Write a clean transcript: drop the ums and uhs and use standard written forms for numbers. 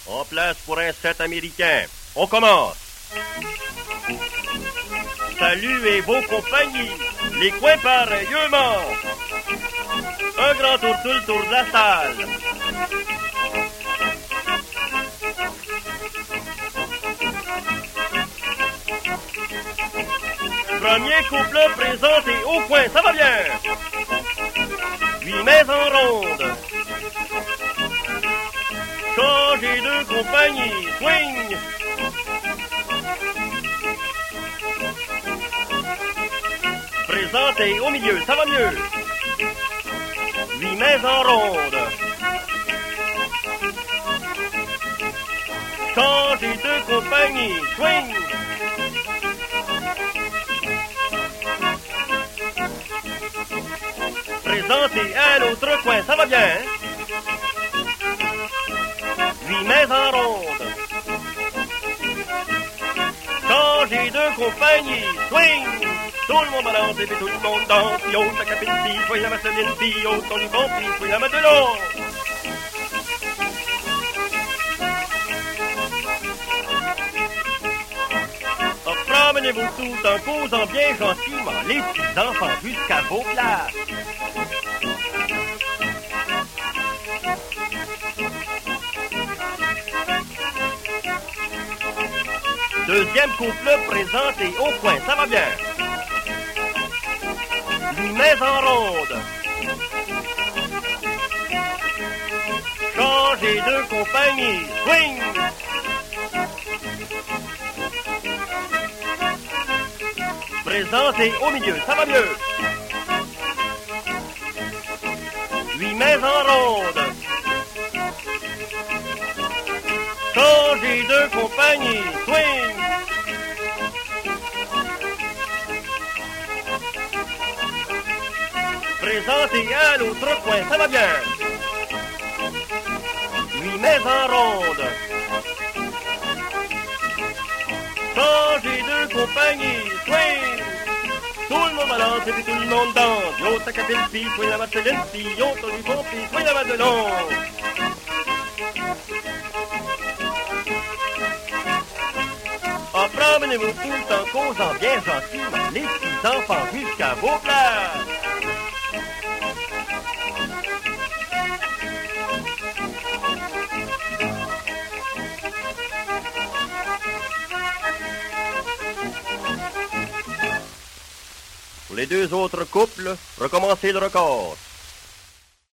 En place pour un set américain. On commence. Salut et vos compagnies, les coins pareillement. Un grand tour tout le tour de la salle. Premier couple présenté au coin, ça va bien. 8 mains en ronde. Changer de compagnie, swing. Présenté au milieu, ça va mieux. 8 mains en ronde. Changer de compagnie, swing. Présenté à l'autre coin, ça va bien. 8 mains en ronde. Changer de compagnie, swing. Tout le monde balance et puis tout le monde danse. Yo, ta capine, fille, soyez la Marceline, fille, yo, ton du bon, fille, soyez la Madelon. Promenez-vous tout en causant bien gentiment les petits enfants jusqu'à vos places. Deuxième couple présenté au coin, ça va bien. 8 mains en ronde. Changer de compagnie, swing. Présenté au milieu, ça va mieux. 8 mains en ronde. Changer de compagnie, swing. Présenté à l'autre coin, ça va bien. 8 mains en ronde. Changer de compagnie, swing. Tout le monde balance et puis tout le monde danse. Yo, ta capine, fille, soyez la Marceline, fille, yo, ton du bon, fille, soyez la Madelon. Promenez-vous tout en causant bien gentiment les petits enfants jusqu'à vos places. Pour les deux autres couples, recommencez le record.